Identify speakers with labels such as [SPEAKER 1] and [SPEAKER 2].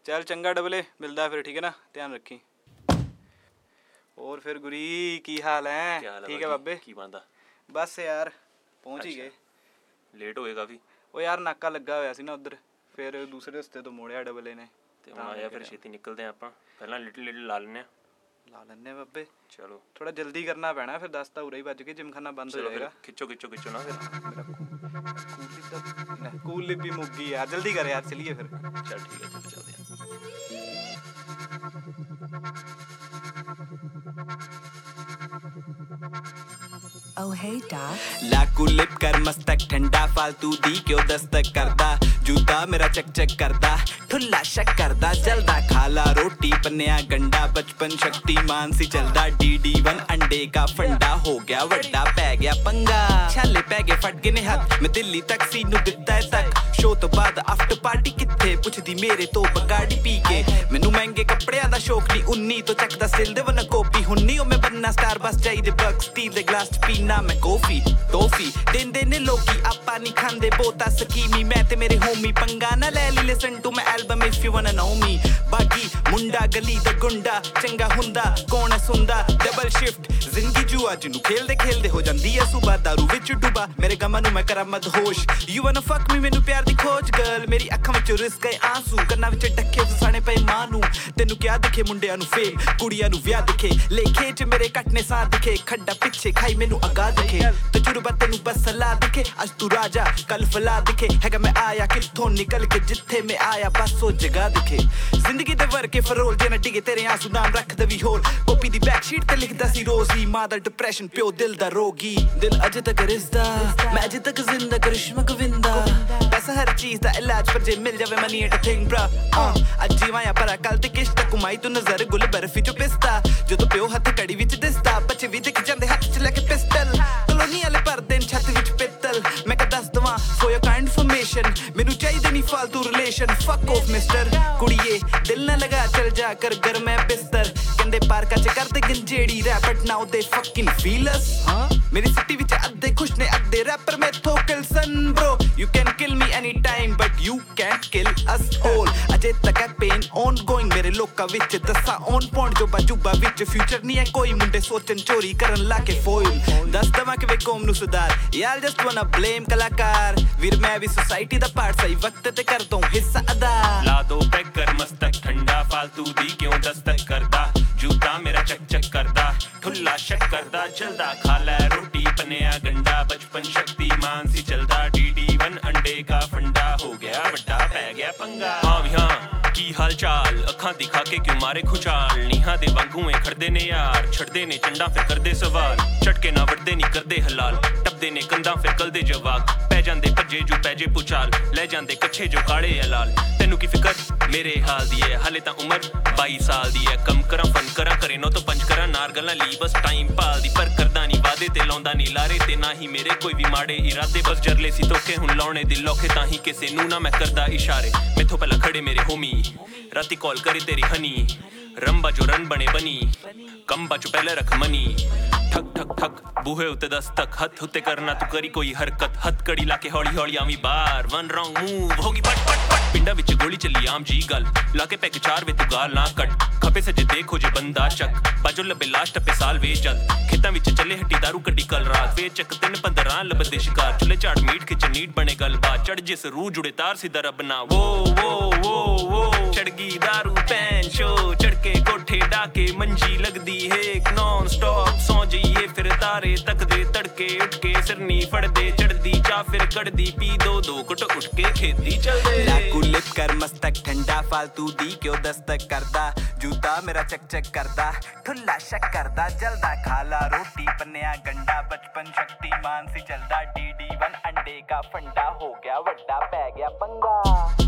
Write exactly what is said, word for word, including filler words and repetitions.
[SPEAKER 1] ਚੱਲ ਚੰਗਾ ਡਬਲੇ, ਮਿਲਦਾ ਫਿਰ, ਠੀਕ ਹੈ ਨਾ, ਧਿਆਨ ਰੱਖੀ। ਹੋਰ ਫਿਰ ਗੁਰੀ ਕੀ ਹਾਲ ਹੈ? ਠੀਕ ਹੈ ਬਾਬੇ।
[SPEAKER 2] ਕੀ ਬਣਦਾ?
[SPEAKER 1] ਬਸ ਯਾਰ ਪਹੁੰਚ ਹੀ ਗਏ।
[SPEAKER 2] ਲੇਟ ਹੋਏ ਕਾਫੀ?
[SPEAKER 1] ਉਹ ਯਾਰ ਨਾਕਾ ਲੱਗਾ ਹੋਇਆ ਸੀ ਨਾ ਉੱਧਰ, ਫਿਰ ਦੂਸਰੇ ਰਸਤੇ ਤੋਂ ਮੋੜਿਆ ਡਬਲੇ ਨੇ।
[SPEAKER 2] ਤੇ ਹੁਣ ਆਇਆ ਫਿਰ ਛੇਤੀ ਨਿਕਲਦੇ ਆਪਾਂ, ਪਹਿਲਾਂ ਲਿਟਲ ਲਿਟਲ ਲਾ ਲੈਂਦੇ ਹਾਂ।
[SPEAKER 1] ਲਾ ਲੈਂਦੇ ਹਾਂ ਬਾਬੇ,
[SPEAKER 2] ਚਲੋ
[SPEAKER 1] ਥੋੜਾ ਜਲਦੀ ਕਰਨਾ ਪੈਣਾ, ਫਿਰ ਦਸ ਤਾਂ ਉਰੇ ਹੀ ਵੱਜ ਕੇ ਜਿੰਮਖਾਨਾ ਬੰਦ ਹੋ ਜਾਏਗਾ।
[SPEAKER 2] ਖਿੱਚੋ ਖਿੱਚੋ ਖਿੱਚੋ ਨਾ ਫਿਰ।
[SPEAKER 1] ਕੂਲ ਲਿਪ ਵੀ ਮੁੱਕ ਗਈ ਯਾਰ, ਜਲਦੀ ਕਰ ਯਾਰ, ਚਲੀਏ ਫਿਰ।
[SPEAKER 2] ਚੱਲ ਠੀਕ ਹੈ, ਚਲੋ ਚੱਲਦੇ
[SPEAKER 3] Oh hey doc,
[SPEAKER 1] ਲਾਕੂ ਲਿਪ ਕਰ ਮਸਤਕ ਠੰਡਾ, ਫਾਲਤੂ ਦੀ ਕਿਉਂ ਦਸਤਕ ਕਰਦਾ, ਜੂਤਾ ਮੇਰਾ ਚੱਕ ਚੱਕ ਕਰਦਾ, ਠੁੱਲਾ ਸ਼ੱਕ ਕਰਦਾ, ਜਲਦਾ ਖਾਲਾ ਰੋਟੀ ਪੰਨਿਆ ਗੰਡਾ, ਬਚਪਨ ਸ਼ਕਤੀਮਾਨ ਸੀ ਚਲਦਾ, ਡੀ ਡੀ ਵਨ ਅੰਡੇ ਕਾ ਫੰਡਾ, ਹੋ ਗਿਆ ਵੱਡਾ ਪੈ ਗਿਆ ਪੰਗਾ, ਛਾਲੇ ਪੈ ਗਏ ਫਟ ਗਏ ਨੇ ਹੱਥ, ਮੈਂ ਦਿੱਲੀ ਤੱਕ ਸੀ ਨੂੰ ਦਿੱਤਾ ਹੈ ਤੱਕ, ਸ਼ੋ ਤੋਂ ਬਾਅਦ ਆਫਟਰ ਪਾਰਟੀ ਕਿੱਥੇ ਪੁੱਛਦੀ ਮੇਰੇ ਤੋਂ ਬਗਾੜੀ ਪੀ ਕੇ, ਮੈਨੂੰ ਮਹਿੰਗੇ ਕੱਪੜਿਆਂ ਦਾ ਸ਼ੌਕ ਨਹੀਂ, ਉੱਨੀ ਤੋਂ ਚੱਕਦਾ ਸਿਲ ਦੇ ਵਨ ਕੋਪੀ, ਹੁੰਨੀ ਉਹ ਮੈਂ ਬੰਨਾ ਸਟਾਰ ਬਸ ਚਾਹੀਦੇ ਬਗ, ਸਟੀਲ ਦੇ ਗਲਾਸ ਚ ਪੀਣਾ ਮੈਂ ਕੋਫੀ ਤੋਫੀ, ਦਿੰਦੇ ਨੇ ਲੋਕੀ ਆਪਾਂ ਨਹੀਂ ਖਾਂਦੇ ਬੋਤਾ ਸਕੀਮੀ, ਮੈਂ ਤੇ ਮੇਰੇ ਹੋਮੀ, ਪੰਗਾ ਨਾ ਲੈ ਲਈ listen to my album if you wanna know me, ਬਾਗੀ ਮੁੰਡਾ ਗਲੀ ਦਾ ਗੁੰਡਾ, ਚੰਗਾ ਹੁੰਦਾ ਕੌਣ ਸੁਣਦਾ, ਡਬਲ ਸ਼ਿਫਟ ਜ਼ਿੰਦਗੀ ਜੂਆ ਜਿਹਨੂੰ ਖੇਲਦੇ ਖੇਲਦੇ ਹੋ ਜਾਂਦੀ ਐ ਸੁਬਾ, ਦਾਰੂ ਵਿੱਚ ਡੁੱਬਾ ਮੇਰੇ ਗਮਾਂ ਨੂੰ ਮੈਂ ਕਰਾਂ ਮਦਹੋਸ਼, ਯੂ ਵਾਨਾ ਫੱਕ ਮੀ ਮੈਨੂੰ ਪਿਆਰ ਦੀ ਖੋਜ ਗਰਲ, ਮੇਰੀ ਅੱਖਾਂ ਵਿੱਚ ਰਿਸ ਗਏ ਆਂਸੂ, ਕੰਨਾਂ ਵਿੱਚ ਡੱਕੇ ਫਸਾਣੇ ਪਏ ਮਾਂ ਨੂੰ, ਤੈਨੂੰ ਕਿਆ ਦਿਖੇ ਮੁੰਡਿਆਂ ਨੂੰ ਫੇਮ, ਕੁੜੀਆਂ ਨੂੰ ਵਿਆਹ ਦਿਖੇ, ਲੇਖੇ ਚ ਮੇਰੇ ਕੱਟਨੇ ਸਾਹ ਦਿਖੇ, ਖੱਡਾ ਪਿੱਛੇ ਖਾਈ ਮੈਨੂੰ ਅਗਾ ਦਿਖੇ, ਤਜੁਰਬਾ ਤੈਨੂੰ ਬਸ ਸਲਾਹ ਦਿਖੇ, ਅੱਜ ਤੂੰ ਰਾਜਾ ਕੱਲ ਫਲਾ ਦਿਖੇ, ਹੈਗਾ ਮੈਂ ਆਇਆ ਕਿੱਥੋਂ ਨਿਕਲ ਕੇ, ਜਿੱਥੇ ਮੈਂ ਆਇਆ ਬਸ ਉਹ ਜਗ੍ਹਾ ਦਿਖੇ, ਜ਼ਿੰਦਗੀ ਦੇ ਵਰਕੇ ਫਰੋਲ ਜੇ ਨਾ ਡਿਗੇ ਤੇਰੇ ਆਂਸੂ, ਨਾਮ ਰੱਖਦਾ ਵੀ ਹੋਰ, ਕਾਪੀ ਦੀ ਬੈਕ ਸ਼ੀਟ ਤੇ ਲਿਖਦਾ ਸੀ ਰੋਜ਼ੀ, ਮਾਂ ਦਾ ਡਿਪਰੈਸ਼ਨ ਪਿਓ ਦਿਲ ਦਾ ਰੋਗੀ, ਦਿਲ ਅਜੇ ਤੱਕ ਰਿਸਦਾ, ਮੈਂ ਅਜੇ ਤੱਕ ਜ਼ਿੰਦਾ ਕਰਿਸ਼ਮਾ ਗੋਵਿੰਦਾ, ਪੈਸਾ ਹਰ ਚੀਜ਼ ਦਾ ਇਲਾਜ, ਪਰ ਜੇ ਮਿਲ ਜਾਵੇ ਮਨੀ ਐਟ ਥਿੰਗ ਬਰਾ, ਅੱਜ ਜੀਵਾਂ ਪਰ ਕੱਲ ਤੇ ਕਿਸ਼ਤ ਕਮਾਈ ਤੂੰ ਨਜ਼ਰ ਗੁੱਲ ਬਰਫੀ ਚੋਂ ਪਿਸਤਾ, ਜਦੋਂ ਪਿਓ ਹੱਥ ਕੜੀ ਵਿੱਚ ਦਿਸਦਾ, ਬੱਚੇ ਵੀ ਦਿਖ ਜਾਂਦੇ ਹੱਥ ਚ ਲੈ ਕੇ ਪਿਸਟਲ, ਕਲੋਨੀ ਵਾਲੇ ਭਰਦੇ ਨੇ ਛੱਤ ਵਿੱਚ ਪਿੱਤਲ, ਮੈਂ ਕਹ ਦੱਸ ਦਵਾਂ ਫੋਰ ਯੋਰ ਕਾਈਂਡ ਇਨਫੋਰਮੇਸ਼ਨ, ਮੈਨੂੰ ਚਾਹੀਦੇ ਨਹੀਂ ਫਾਲਤੂ ਰਿਲੇਸ਼ਨ, ਫੱਕ ਆਫ ਮਿਸਟਰ, ਕੁੜੀਏ ਦਿਲ ਨਾ ਲਗਾ ਚਲ ਜਾ ਕਰ ਘਰ ਮੈਂ ਬਿਸਤਰ, ਕਹਿੰਦੇ ਪਾਰਕਾਂ ਚ ਕਰਦੇ ਗੰਜੇੜੀ ਰੈਪ ਬਟ ਨਾਓ ਦੇ ਫੱਕਿੰਗ ਫੀਲ ਅਸ, ਮੇਰੀ ਸਿਟੀ ਵਿੱਚ ਅੱਧੇ ਖੁਸ਼ ਨੇ ਅੱਧੇ ਰੈਪਰ ਮੈਥੋਂ ਕਿਲ ਸਨ bro, you can kill me any time but you can't kill us all, ਅਜੇ ਤੱਕ ਹੈ ਪੇਨ ਔਨ ਗੋਇੰਗ ਮੇਰੇ ਲੋਕਾਂ ਵਿੱਚ, ਦੱਸਾਂ ਔਨ ਪੁਆਇੰਟ ਜੋ ਬਾਜੂਬਾ ਵਿੱਚ, ਫਿਊਚਰ ਨਹੀਂ ਹੈ ਕੋਈ, ਮੁੰਡੇ ਸੋਚਣ ਚੋਰੀ ਕਰਨ ਲਾ ਕੇ ਫੋਇਲ, ਦੱਸ ਦਵਾਂ ਕਿਵੇਂ ਕੌਮ ਨੂੰ ਸੁਧਾਰ, ਯਾਰ ਜਸਟ ਵਾਨਾ ਬਲੇਮ ਕਲਾਕਾਰ, ਵੀਰ ਮੈਂ ਵੀ ਸੋਸਾਇਟੀ ਦਾ ਪਾਰਟ, ਸਹੀ ਵਕਤ ਤੇ ਕਰ ਦੂੰ ਹਿੱਸਾ ਅਦਾ,
[SPEAKER 2] ਲਾ ਦੋ ਪੈਕ ਕਰ ਮਸਤਕ ਠੰਡਾ, ਫਾਲਤੂ ਦੀ ਕਿਉਂ ਦਸਤਕ ਕਰਦਾ, ਜੂਤਾ ਮੇਰਾ ਚੱਕ ਚੱਕ ਕਰਦਾ, ਠੁੱਲਾ ਸ਼ੱਕ ਕਰਦਾ, ਜਲਦਾ ਖਾ ਲੈ ਰੋਟੀ ਪੰਨਿਆ ਗੰਡਾ, ਬਚਪਨ ਸ਼ਕਤੀਮਾਨ ਸੀ ਚਲਦਾ, ਡੀ ਡੀ ਵਨ ਅੰਡੇ ਕਾ ਫੰਡਾ, ਹੋ ਗਿਆ ਵੱਡਾ ਪੈ ਗਿਆ ਪੰਗਾ, ਹਾਂ ਵੀ ਹਾਂ ਕੀ ਹਾਲ ਚਾਲ, ਅੱਖਾਂ ਦਿਖਾ ਕੇ ਕਿਉਂ ਮਾਰੇ ਖੁਚਾਲ, ਨੀਹਾਂ ਦੇ ਵਾਂਗੂ ਏ ਖੜਦੇ ਨੇ ਯਾਰ, ਛੱਡਦੇ ਨੇ ਚੰਡਾ ਫਿਰ ਕਰਦੇ ਸਵਾਲ, ਝਟਕੇ ਨਾ ਵੜਦੇ ਨਹੀਂ ਕਰਦੇ ਹਲਾਲ, ਟੱਪਦੇ ਨੇ ਕੰਧਾਂ ਫਿਰ ਕਲਦੇ ਜਵਾਕ, ਪੈ ਜਾਂਦੇ ਭੱਜੇ ਜੋ ਪੈ ਜੇ ਪੁਚਾਲ, ਲੈ ਜਾਂਦੇ ਕੱਛੇ ਜੋ ਕਾਲੇ ਅਲਾਲ, ਤੈਨੂੰ ਕੀ ਫਿਕਰ ਮੇਰੇ ਹਾਲ ਦੀ ਐ, ਹਾਲੇ ਤਾਂ ਉਮਰ ਬਾਈ ਸਾਲ ਦੀ ਐ, ਕੰਮ ਕਰਾਂ ਫਨ ਕਰਾਂ ਕਰੇ ਨੋ ਤੋਂ ਪੰਜ ਕਰਾਂ, ਨਾਰ ਗੱਲਾਂ ਲਈ ਬਸ ਟਾਈਮ ਪਾਲਦੀ, ਪਰ ਕਰਦਾ ਨਹੀਂ ਵਾਦੇ ਤੇ ਲਾਉਂਦਾ ਨਹੀਂ ਲਾਰੇ ਤੇ, ਨਾ ਹੀ ਮੇਰੇ ਕੋਈ ਵੀ ਮਾੜੇ ਇਰਾਦੇ, ਬਸ ਜਰਲੇ ਸੀ ਧੋਖੇ ਹੁਣ ਲਾਉਣੇ ਦਿਲ ਔਖੇ, ਤਾਂ ਹੀ ਕਿਸੇ ਨੂੰ ਨਾ ਮੈਂ ਕਰਦਾ ਇਸ਼ਾਰੇ, ਮੈਥੋਂ ਪਹਿਲਾਂ ਖੜੇ ਮੇਰੇ ਹੋਮੀ, ਰਾਤੀ ਕਾਲ ਕਰੀ ਤੇਰੀ ਹਨੀ, ਰੰਬਾ ਜੋ ਰਨ ਬਣੇ ਬਣੀ, ਕੰਬਾ ਚੋਂ ਪਹਿਲੇ ਰੱਖ ਮਨੀ, ਠਕ ਠਕ ਠਕ ਬੂਹੇ ਉੱਤੇ ਦਸਤਕ, ਹੱਥ ਉੱਤੇ ਕਰਨਾ ਤੂੰ ਕਰੀ ਕੋਈ ਹਰਕਤ, ਹੱਥ ਕੜੀ ਲਾ ਕੇ ਹੌਲੀ ਹੌਲੀ ਆਵੀਂ ਬਾਹਰ, ਵਨ ਰੌਂਗ ਮੂਵ ਹੋ ਗਈ ਪਟ ਪਟ ਪਟ, ਪਿੰਡਾਂ ਵਿੱਚ ਗੋਲੀ ਚੱਲੀ ਆਮ ਜੀ ਗੱਲ, ਲਾ ਕੇ ਪੈਕ ਚਾਰ ਵੇ ਤੂੰ ਗਾਲ ਨਾ ਕੱਟ, ਖੱਪੇ ਸੱਜੇ ਦੇਖੋ ਜੇ ਬੰਦਾ ਚੱਕ, ਬਾਜੋ ਲੱਭੇ ਲਾਸ਼ ਟੱਪੇ ਸਾਲ ਵੇ ਜਦ, ਖੇਤਾਂ ਵਿੱਚ ਚੱਲੇ ਹੱਟੀ ਦਾਰੂ ਕੱਢੀ ਕੱਲ ਰਾਤ, ਵੇ ਚੱਕ ਤਿੰਨ ਪੰਦਰਾਂ ਲੱਭਦੇ ਸ਼ਿਕਾਰ, ਚੁੱਲੇ ਝਾੜ ਮੀਟ ਖਿੱਚ ਨੀਟ ਬਣੇ ਗੱਲਬਾਤ, ਚੜ ਜਿਸ ਰੂਹ ਜੁੜੇ ਤਾਰ ਸਿੱਧਾ ਰੱਬ ਨਾ, ਵੋ ਵੋ ਵੋ ਵੋ ਚੜ ਗਈ ਦਾਰੂ ਪੈਨ ਸ਼ੋ, ਚੜਕੇ ਕੋਠੇ ਡਾਕੇ ਮੰਜੀ ਲੱਗਦੀ ਹੈ ਨੌਨ ਸਟਾਪ, ਸੌ ਜਾਈਏ ਫਿਰ ਤਾਰੇ ਤੱਕਦੇ ਤੜਕੇ ਉੱਠ ਕੇ ਸਿਰਨੀ ਫੜਦੇ, ਚੜਦੀ ਚਾਹ ਫਿਰ ਕੱਢਦੀ ਪੀ ਦੋ ਦੋ ਘੁੱਟ ਉੱਠ ਕੇ ਖੇਤੀ ਚਲਦੇ,
[SPEAKER 1] ਲਾਕੂ ਲਿਪ ਕਰ ਮਸਤਕ ਠੰਡਾ, ਫਾਲਤੂ ਦੀ ਕਿਉਂ ਦਸਤਕ ਕਰਦਾ, ਜੂਤਾ ਮੇਰਾ ਚੱਕ ਚੱਕ ਕਰਦਾ, ਠੁੱਲਾ ਸ਼ੱਕ ਕਰਦਾ, ਜਲਦਾ ਖਾਲਾ ਰੋਟੀ ਪੰਨਿਆ ਗੰਡਾ, ਬਚਪਨ ਸ਼ਕਤੀਮਾਨ ਸੀ ਚਲਦਾ, ਡੀ ਡੀ ਵਨ ਅੰਡੇ ਕਾ ਫੰਡਾ, ਹੋ ਗਿਆ ਵੱਡਾ ਪੈ ਗਿਆ ਪੰਗਾ।